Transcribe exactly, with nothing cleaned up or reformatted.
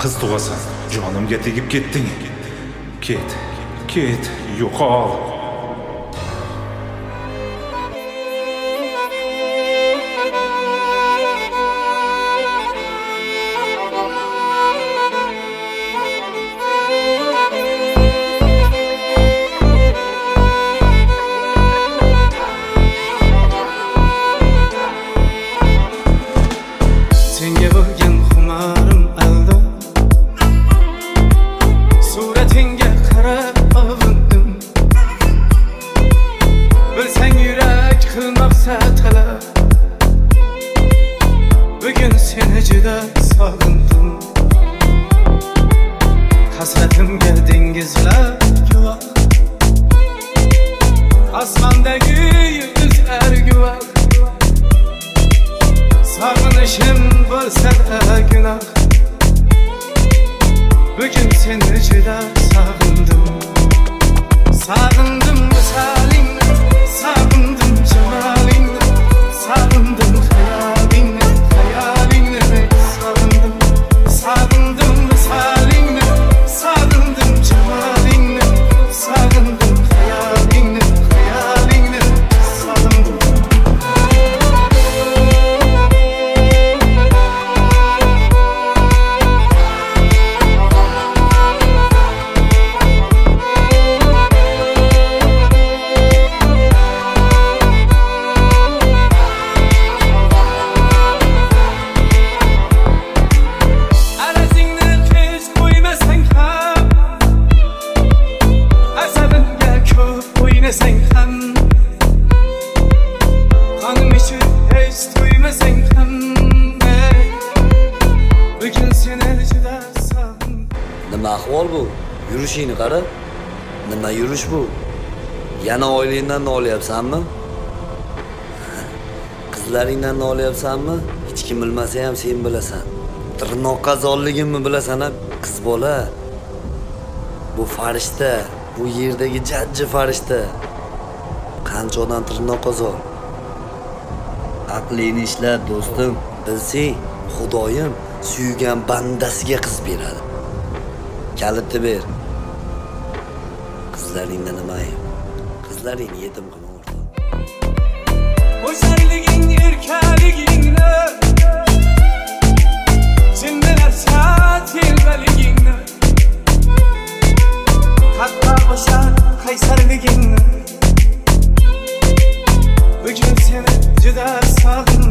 qiz tug'asan, jonimga tegib ketding. Ket, ket, yo'qol. Senga bo'lgan xumarim alda, suratingga qarab ovindim. Bilsang yurak qilmoqsa talab, bugun seni juda sog'indim. Hasratimga dengizlar guvoh, osmondagi yulduzlar guvoh. Sog'inishim bo'lsa-da gunoh, bugun seni juda sog'indim. Sog'indim misolingni, sog'indim jamolingni, sog'indim xayolingni, xayolingni sog'indim. Sog'indim misolingni, sog'indim jamolingni, sog'indim xayolingni, xayolingni sog'indim. Sen ham qonim ichib hech to'ymasang ham, bugun seni juda sog'indim. Nima ahvol bu? Yurishingni qara. Nima yurish bu? Yana oilangdan olyapsanmi? Qizlaringdan olyapsanmi? Hech kim bilmasa ham sen bilasan. Tirnoqqa zorligimni bilasan, qiz bola. Bu farishta, bu yerdagi jajji farishta. Qanchadan tirnoqqa zor. Aqlingni ishlat, do'stim. Bilsang, Xudoyim suygan bandasiga qiz beradi. Kalitni ber. Qizlaringdan nima ayb? Qizlaringni yetim qilma o'rtoq. O'zarliging, erkaligingni, jinnilar satilbaligingni, hatto o'sha qaysarligingni, bugun seni juda sog'indim.